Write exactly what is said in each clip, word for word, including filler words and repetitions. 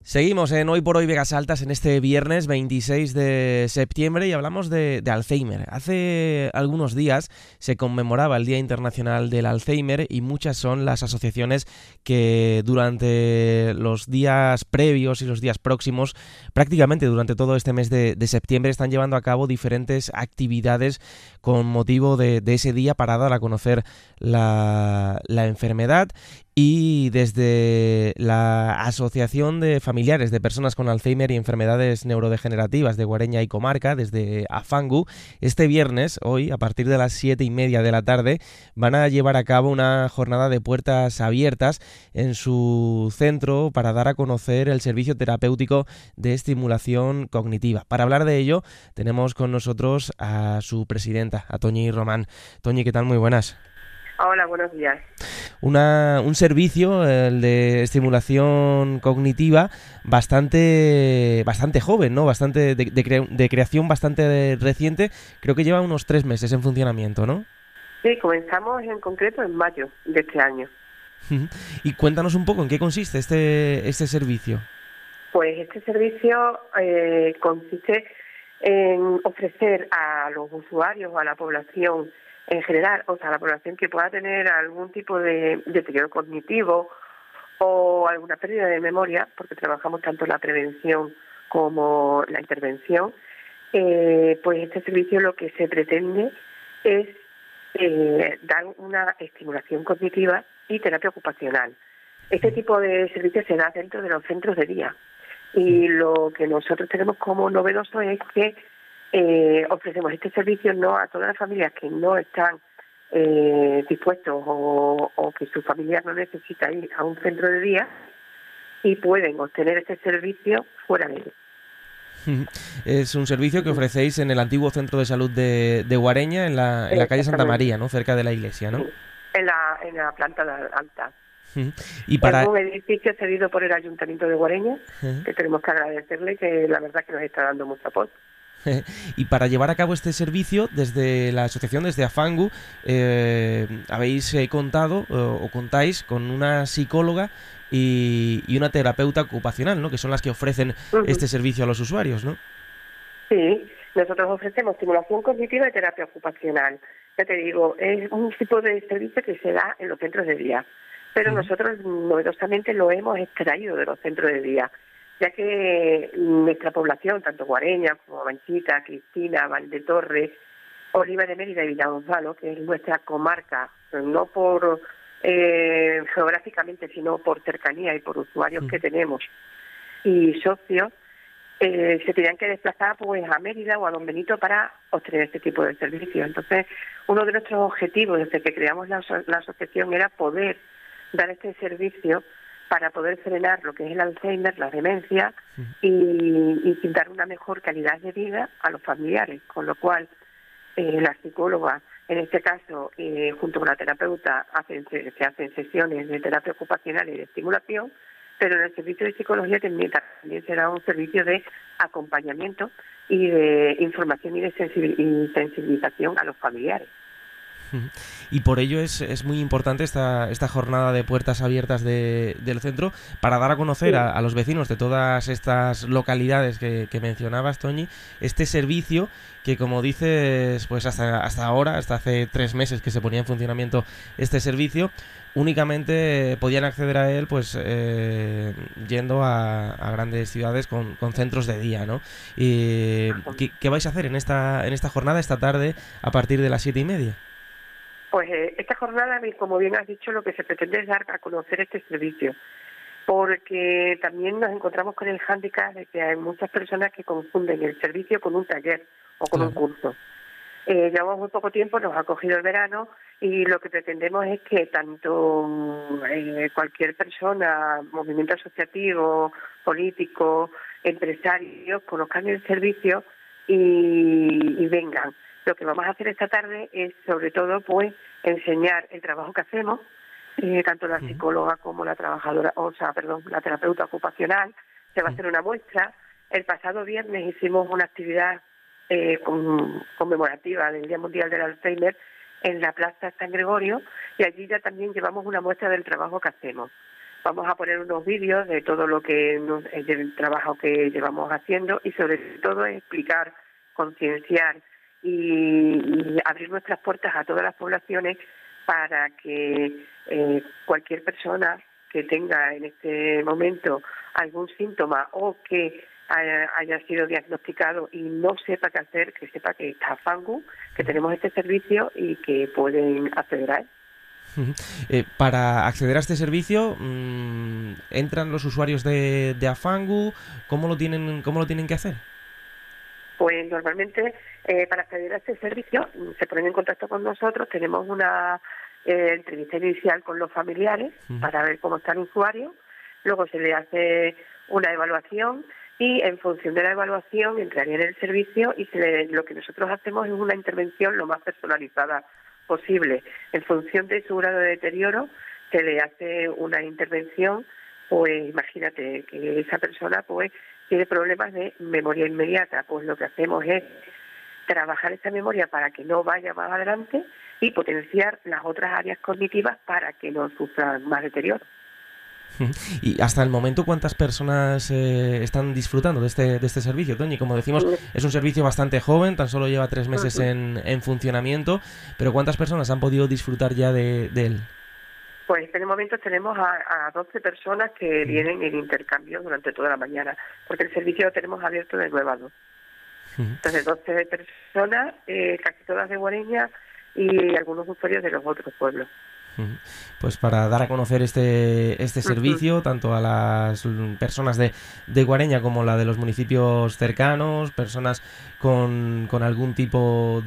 Seguimos en Hoy por Hoy Vegas Altas en este viernes veintiséis de septiembre y hablamos de, de Alzheimer. Hace algunos días se conmemoraba el Día Internacional del Alzheimer y muchas son las asociaciones que durante los días previos y los días próximos, prácticamente durante todo este mes de, de septiembre, están llevando a cabo diferentes actividades con motivo de, de ese día para dar a conocer la, la enfermedad. Y desde la Asociación de Familiares de Personas con Alzheimer y Enfermedades Neurodegenerativas de Guareña y Comarca, desde AFANGU, este viernes, hoy, a partir de las siete y media de la tarde, van a llevar a cabo una jornada de puertas abiertas en su centro para dar a conocer el servicio terapéutico de estimulación cognitiva. Para hablar de ello, tenemos con nosotros a su presidenta, a Toñi Román. Toñi, ¿qué tal? Muy buenas. Hola, buenos días. Una, un servicio, el de estimulación cognitiva, bastante bastante joven, ¿no? Bastante de, de, cre, de creación bastante reciente. Creo que lleva unos tres meses en funcionamiento, ¿no? Sí, comenzamos en concreto en mayo de este año. Y cuéntanos un poco en qué consiste este este servicio. Pues este servicio eh, consiste en ofrecer a los usuarios o a la población en general, o sea, a la población que pueda tener algún tipo de deterioro cognitivo o alguna pérdida de memoria, porque trabajamos tanto la prevención como la intervención, eh, pues este servicio lo que se pretende es eh, dar una estimulación cognitiva y terapia ocupacional. Este tipo de servicio se da dentro de los centros de día y lo que nosotros tenemos como novedoso es que Eh, ofrecemos este servicio no a todas las familias que no están eh, dispuestos o, o que su familiar no necesita ir a un centro de día y pueden obtener este servicio fuera de él. Es un servicio que ofrecéis en el antiguo centro de salud de, de Guareña, en la, en la calle Santa María, ¿no? Cerca de la iglesia, ¿no? Sí, en la, en la planta alta. Y para... Es un edificio cedido por el Ayuntamiento de Guareña, uh-huh. que tenemos que agradecerle, que la verdad que nos está dando mucho apoyo. Y para llevar a cabo este servicio, desde la asociación, desde AFANGU, eh, habéis eh, contado eh, o contáis con una psicóloga y, y una terapeuta ocupacional, ¿no? Que son las que ofrecen uh-huh. este servicio a los usuarios, ¿no? Sí, nosotros ofrecemos estimulación cognitiva y terapia ocupacional. Ya te digo, es un tipo de servicio que se da en los centros de día, pero uh-huh. nosotros novedosamente lo hemos extraído de los centros de día, ya que nuestra población, tanto Guareña como Manchita, Cristina, Valdetorre, Oliva de Mérida y Villagonzalo, que es nuestra comarca, no por eh, geográficamente, sino por cercanía y por usuarios sí. que tenemos y socios, eh, se tenían que desplazar pues a Mérida o a Don Benito para obtener este tipo de servicios. Entonces, uno de nuestros objetivos desde que creamos la, la asociación era poder dar este servicio para poder frenar lo que es el Alzheimer, la demencia, sí. y, y dar una mejor calidad de vida a los familiares, con lo cual eh, la psicóloga, en este caso, eh, junto con la terapeuta, hacen, se, se hacen sesiones de terapia ocupacional y de estimulación, pero en el servicio de psicología también, también será un servicio de acompañamiento y de información y de sensibilización a los familiares. Y por ello es, es muy importante esta, esta jornada de puertas abiertas de, del centro para dar a conocer sí. a, a los vecinos de todas estas localidades que, que mencionabas, Toñi, este servicio que, como dices, pues hasta, hasta ahora, hasta hace tres meses que se ponía en funcionamiento este servicio, únicamente podían acceder a él pues eh, yendo a, a grandes ciudades con, con centros de día, ¿no? Y, ¿qué, ¿Qué vais a hacer en esta, en esta jornada, esta tarde, a partir de las siete y media? Pues eh, esta jornada, como bien has dicho, lo que se pretende es dar a conocer este servicio, porque también nos encontramos con el hándicap de que hay muchas personas que confunden el servicio con un taller o con claro. un curso. Eh, llevamos muy poco tiempo, nos ha cogido el verano y lo que pretendemos es que tanto eh, cualquier persona, movimiento asociativo, político, empresarios, conozcan el servicio y, y vengan. Lo que vamos a hacer esta tarde es, sobre todo, pues, enseñar el trabajo que hacemos, eh, tanto la psicóloga como la trabajadora, o sea, perdón, la terapeuta ocupacional. Se va a hacer una muestra. El pasado viernes hicimos una actividad eh, con, conmemorativa del Día Mundial del Alzheimer en la Plaza San Gregorio y allí ya también llevamos una muestra del trabajo que hacemos. Vamos a poner unos vídeos de todo lo que nos, del trabajo que llevamos haciendo y sobre todo explicar, concienciar y, y abrir nuestras puertas a todas las poblaciones para que eh, cualquier persona que tenga en este momento algún síntoma o que haya, haya sido diagnosticado y no sepa qué hacer, que sepa que está Afangu, que tenemos este servicio y que pueden acceder a él. Eh, para acceder a este servicio, mmm, ¿entran los usuarios de, de Afangu? ¿Cómo lo tienen, cómo lo tienen que hacer? Pues normalmente eh, para acceder a este servicio se ponen en contacto con nosotros, tenemos una eh, entrevista inicial con los familiares uh-huh. para ver cómo está el usuario, luego se le hace una evaluación y en función de la evaluación entraría en el servicio y se le, lo que nosotros hacemos es una intervención lo más personalizada posible. En función de su grado de deterioro se le hace una intervención, pues imagínate que esa persona pues tiene problemas de memoria inmediata, pues lo que hacemos es trabajar esa memoria para que no vaya más adelante y potenciar las otras áreas cognitivas para que no sufran más deterioro. Y hasta el momento, ¿cuántas personas eh, están disfrutando de este de este servicio, Toñi? Como decimos, es un servicio bastante joven, tan solo lleva tres meses en, en funcionamiento, pero ¿cuántas personas han podido disfrutar ya de, de él? Pues en el momento tenemos a, a doce personas que vienen en intercambio durante toda la mañana, porque el servicio lo tenemos abierto de nueve a dos. Entonces, doce personas, eh, casi todas de Guareña y algunos usuarios de los otros pueblos. Pues para dar a conocer este este servicio, uh-huh. tanto a las personas de, de Guareña como la de los municipios cercanos, personas con, con algún tipo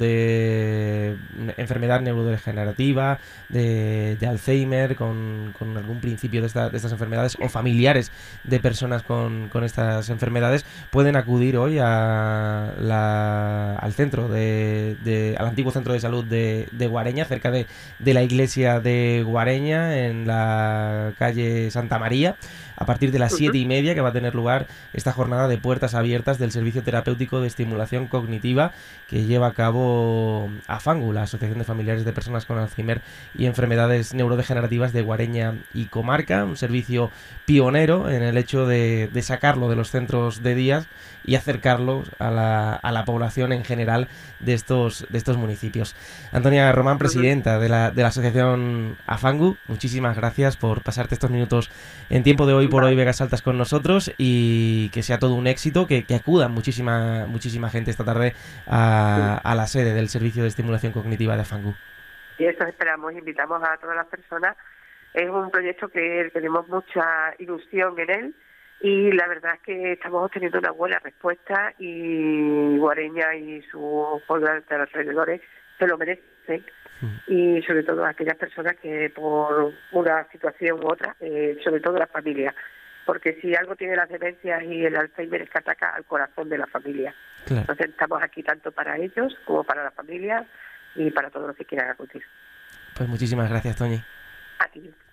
de enfermedad neurodegenerativa, de, de Alzheimer, con, con algún principio de, esta, de estas enfermedades o familiares de personas con, con estas enfermedades, pueden acudir hoy a la, al centro de, de al antiguo centro de salud de, de Guareña, cerca de, de la iglesia de Guareña, en la calle Santa María, a partir de las siete y media, que va a tener lugar esta jornada de puertas abiertas del Servicio Terapéutico de Estimulación Cognitiva que lleva a cabo Afangu, la Asociación de Familiares de Personas con Alzheimer y Enfermedades Neurodegenerativas de Guareña y Comarca, un servicio pionero en el hecho de, de sacarlo de los centros de días y acercarlo a la, a la población en general de estos, de estos municipios. Antonia Román, presidenta de la, de la Asociación Afangu, muchísimas gracias por pasarte estos minutos en Tiempo de Hoy por Hoy Vegas Altas con nosotros y que sea todo un éxito, que, que acuda muchísima muchísima gente esta tarde a, a la sede del Servicio de Estimulación Cognitiva de Afangu. Y eso esperamos, invitamos a todas las personas. Es un proyecto que tenemos mucha ilusión en él y la verdad es que estamos obteniendo una buena respuesta y Guareña y sus pueblos de alrededores se lo merecen. Y sobre todo aquellas personas que por una situación u otra, eh, sobre todo las familias, porque si algo tiene las demencias y el Alzheimer es que ataca al corazón de la familia. Claro. Entonces estamos aquí tanto para ellos como para la familia y para todos los que quieran acudir. Pues muchísimas gracias, Toñi. A ti.